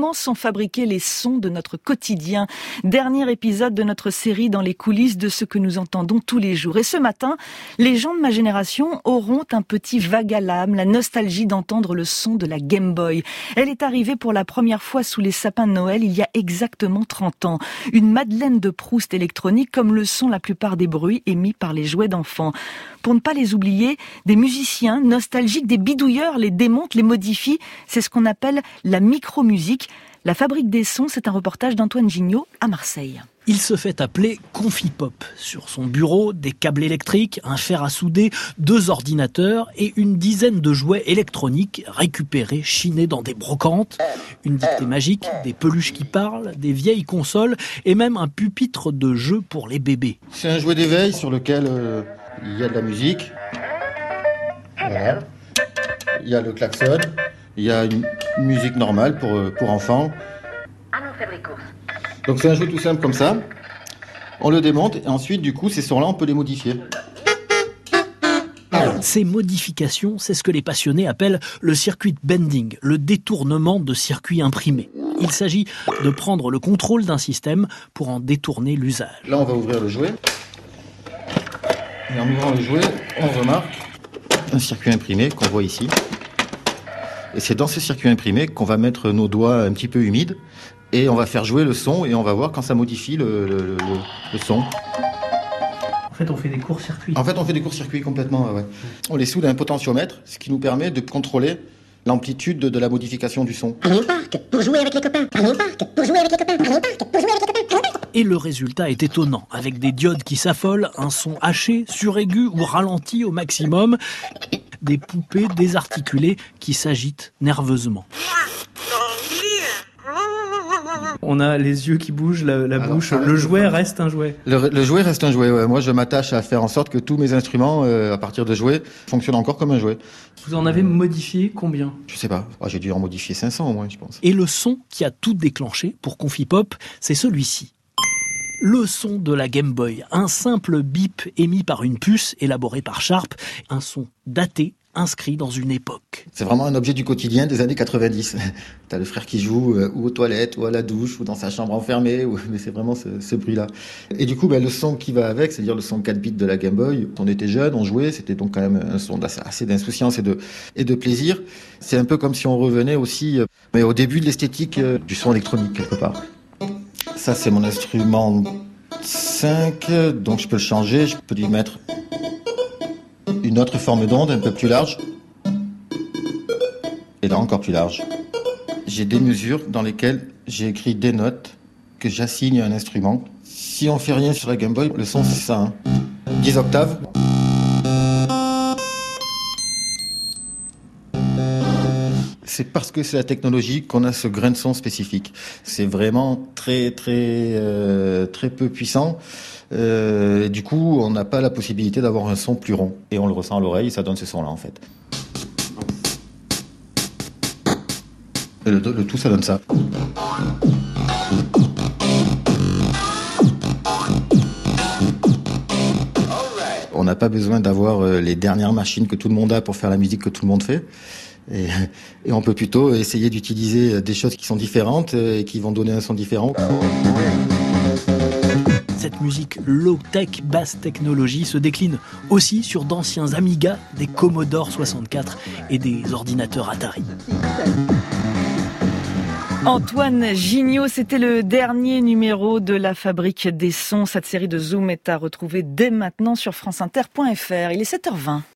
comment sont fabriqués les sons de notre quotidien. Dernier épisode de notre série dans les coulisses de ce que nous entendons tous les jours. Et ce matin, les gens de ma génération auront un petit vague à l'âme, la nostalgie d'entendre le son de la Game Boy. Elle est arrivée pour la première fois sous les sapins de Noël il y a exactement 30 ans. Une Madeleine de Proust électronique comme le sont la plupart des bruits émis par les jouets d'enfants. Pour ne pas les oublier, des musiciens nostalgiques, des bidouilleurs les démontent, les modifient. C'est ce qu'on appelle la micromusique. La fabrique des sons, c'est un reportage d'Antoine Gignot à Marseille. Il se fait appeler Confipop. Sur son bureau, des câbles électriques, un fer à souder, 2 ordinateurs et une dizaine de jouets électroniques récupérés, chinés dans des brocantes. Une dictée magique, des peluches qui parlent, des vieilles consoles et même un pupitre de jeu pour les bébés. C'est un jouet d'éveil sur lequel il y a de la musique. Voilà. Il y a le klaxon. Il y a une musique normale pour enfants. Allons faire les courses. Donc c'est un jeu tout simple comme ça. On le démonte et ensuite, du coup, ces sons-là, on peut les modifier. Ces modifications, c'est ce que les passionnés appellent le circuit bending, le détournement de circuits imprimés. Il s'agit de prendre le contrôle d'un système pour en détourner l'usage. Là, on va ouvrir le jouet. Et en ouvrant le jouet, on remarque un circuit imprimé qu'on voit ici. Et c'est dans ce circuit imprimé qu'on va mettre nos doigts un petit peu humides et on va faire jouer le son et on va voir quand ça modifie le son. En fait, on fait des courts-circuits. En fait, on fait des courts-circuits complètement, ouais. On les soude à un potentiomètre, ce qui nous permet de contrôler l'amplitude de la modification du son. Allons au parc pour jouer avec les copains. Allons au parc pour jouer avec les copains. Allons au parc pour jouer avec les copains. Et le résultat est étonnant, avec des diodes qui s'affolent, un son haché, suraigu ou ralenti au maximum, des poupées désarticulées qui s'agitent nerveusement. On a les yeux qui bougent, la bouche, le jouet reste un jouet. Le jouet reste un jouet, ouais. Moi je m'attache à faire en sorte que tous mes instruments, à partir de jouets, fonctionnent encore comme un jouet. Vous en avez modifié combien ? Je sais pas, j'ai dû en modifier 500 au moins, je pense. Et le son qui a tout déclenché pour Confipop, c'est celui-ci. Le son de la Game Boy, un simple bip émis par une puce élaborée par Sharp, un son daté, inscrit dans une époque. C'est vraiment un objet du quotidien des années 90. T'as le frère qui joue ou aux toilettes, ou à la douche, ou dans sa chambre enfermée, mais c'est vraiment ce bruit-là. Et du coup, le son qui va avec, c'est-à-dire le son 4 bits de la Game Boy, on était jeunes, on jouait, c'était donc quand même un son assez d'insouciance et de plaisir. C'est un peu comme si on revenait aussi mais au début de l'esthétique du son électronique, quelque part. Ça, c'est mon instrument 5, donc je peux le changer, je peux lui mettre une autre forme d'onde un peu plus large, et là encore plus large. J'ai des mesures dans lesquelles j'ai écrit des notes que j'assigne à un instrument. Si on fait rien sur la Game Boy, le son c'est ça, 10 octaves. C'est parce que c'est la technologie qu'on a ce grain de son spécifique. C'est vraiment très peu puissant. Du coup, on n'a pas la possibilité d'avoir un son plus rond. Et on le ressent à l'oreille, ça donne ce son-là, en fait. Et le tout, ça donne ça. On n'a pas besoin d'avoir les dernières machines que tout le monde a pour faire la musique que tout le monde fait. Et on peut plutôt essayer d'utiliser des choses qui sont différentes et qui vont donner un son différent. Cette musique low-tech, basse technologie se décline aussi sur d'anciens Amiga, des Commodore 64 et des ordinateurs Atari. Antoine Gignot, c'était le dernier numéro de la Fabrique des sons. Cette série de Zoom est à retrouver dès maintenant sur franceinter.fr. Il est 7h20.